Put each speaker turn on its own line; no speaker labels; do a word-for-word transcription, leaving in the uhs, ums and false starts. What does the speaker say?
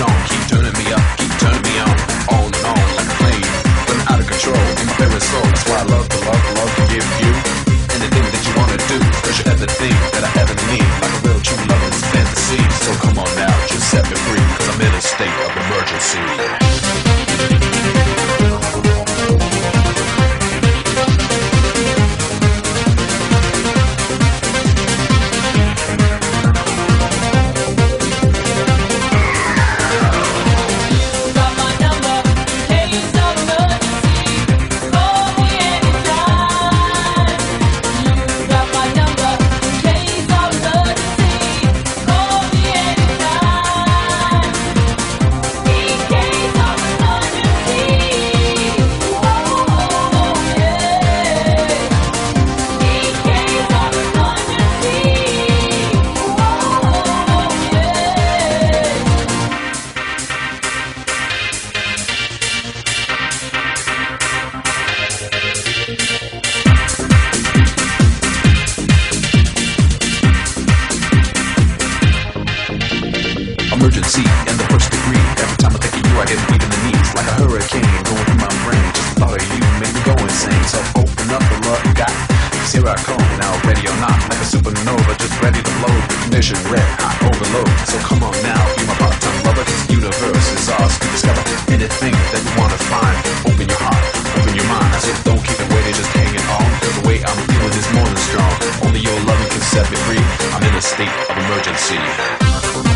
on, keep turning me up, keep turning me on, on and on like a plane, running out of control in my very soul. That's why I love to love, love to give you anything that you wanna do, cause you're everything that I ever need, like a real true lover's fantasy. So come on now, just set me free, cause I'm in a state of emergency. Emergency in the first degree. Every time I think of you, I get weak in the knees, like a hurricane going through my brain. Just the thought of you make me go insane. So open up the love you got, cause here I come, now ready or not, like a supernova, just ready to blow. Ignition red hot overload. So come on now, be my part-time lover. This universe is ours to discover. Anything that you wanna find, open your heart, open your mind. So don't keep it waiting, just hanging on, cause the way I'm feeling is more than strong. Only your loving can set me free. I'm in a state of emergency.